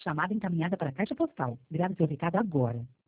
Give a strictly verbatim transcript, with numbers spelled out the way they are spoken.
Chamada encaminhada para a caixa postal. Grave seu recado agora.